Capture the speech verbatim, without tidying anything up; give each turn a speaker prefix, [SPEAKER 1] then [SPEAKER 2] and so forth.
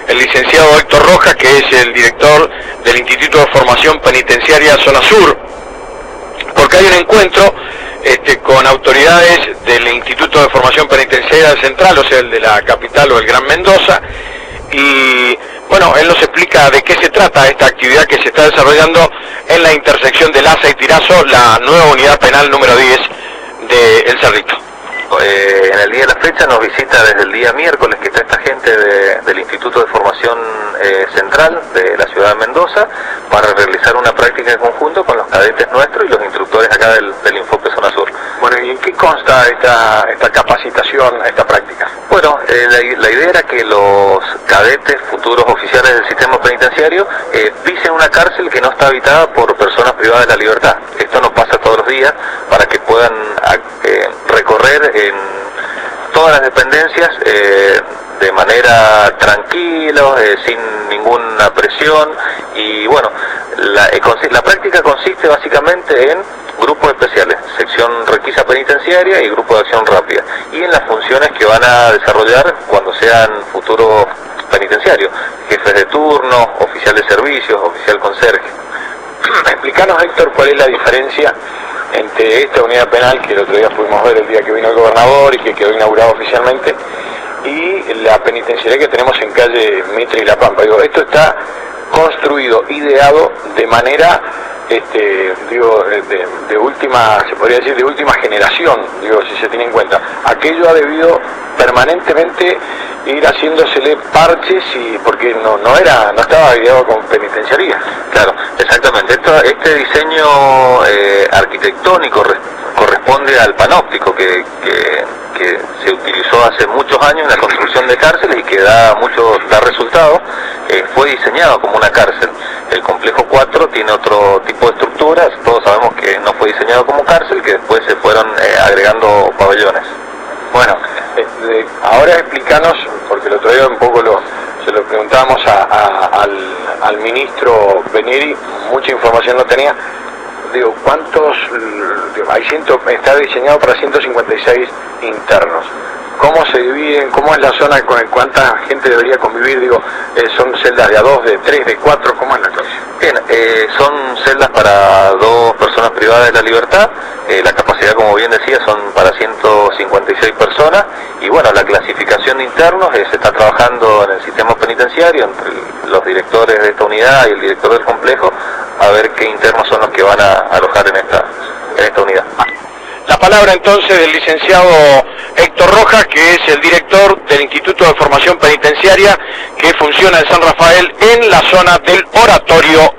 [SPEAKER 1] el licenciado Héctor Rojas, que es el director del Instituto de Formación Penitenciaria Zona Sur, porque hay un encuentro este, con autoridades del Instituto de Formación Penitenciaria Central, o sea, el de la capital o el Gran Mendoza, y bueno, él nos explica de qué se trata esta actividad que se está desarrollando en la intersección de Laza y Tirazo, la nueva unidad penal número diez de El Cerrito.
[SPEAKER 2] Eh, en el día de la fecha nos visita desde el día miércoles, que está esta gente de, del Instituto de Formación eh, Central de la ciudad de Mendoza, para realizar una práctica en conjunto con los cadetes nuestros y los instructores acá del, del Infope Zona Sur.
[SPEAKER 1] Bueno, ¿y en qué consta esta, esta capacitación, esta práctica?
[SPEAKER 2] Bueno, eh, la, la idea era que los cadetes, futuros oficiales del sistema penitenciario, eh, pisen una cárcel que no está habitada por personas privadas de la libertad. Esto no pasa todos los días, para que puedan eh, recorrer en todas las dependencias eh, de manera tranquila, eh, sin ninguna presión. Y bueno, la, eh, la práctica consiste básicamente en grupos especiales, sección requisa penitenciaria y grupo de acción rápida, y en las funciones que van a desarrollar cuando sean futuros penitenciarios, jefes de turno, oficial de servicios, oficial conserje.
[SPEAKER 1] Explícanos, Héctor, cuál es la diferencia entre esta unidad penal, que el otro día pudimos ver el día que vino el gobernador y que quedó inaugurado oficialmente, y la penitenciaria que tenemos en calle Mitre y La Pampa. Digo, esto está construido, ideado de manera, este, digo, de, de última, se podría decir, de última generación, digo, si se tiene en cuenta. Aquello ha debido permanentemente ir haciéndosele parches, y porque no, no era, no estaba ideado con penitenciaría.
[SPEAKER 2] Claro, exactamente. Esto, este diseño eh, arquitectónico corresponde al panóptico que, que, que se utilizó hace muchos años en la construcción de cárceles y que da mucho da resultados. Eh, fue diseñado como una cárcel. El complejo cuatro tiene otro tipo de estructuras. Todos sabemos que no fue diseñado como cárcel, que después se fueron eh, agregando pabellones.
[SPEAKER 1] Bueno, eh, ahora explícanos, porque el otro día un poco lo, se lo preguntábamos a, a, al, al ministro Benieri, mucha información no tenía. Digo, ¿cuántos? Digo, hay ciento, está diseñado para ciento cincuenta y seis internos. ¿Cómo se dividen? ¿Cómo es la zona? ¿Con cuánta gente debería convivir? Digo, eh, ¿son celdas de a dos, de tres, de cuatro? ¿Cómo es la cosa?
[SPEAKER 2] Bien, eh, son celdas para dos personas privadas de la libertad. Eh, la capacidad, como bien decía, son para ciento cincuenta y seis personas. Y bueno, la clasificación de internos eh, se está trabajando en el sistema penitenciario, entre los directores de esta unidad y el director del complejo, a ver qué internos son los que van a alojar en esta, en esta unidad.
[SPEAKER 1] La palabra entonces del licenciado Héctor Rojas, que es el director del Instituto de Formación Penitenciaria que funciona en San Rafael, en la zona del Oratorio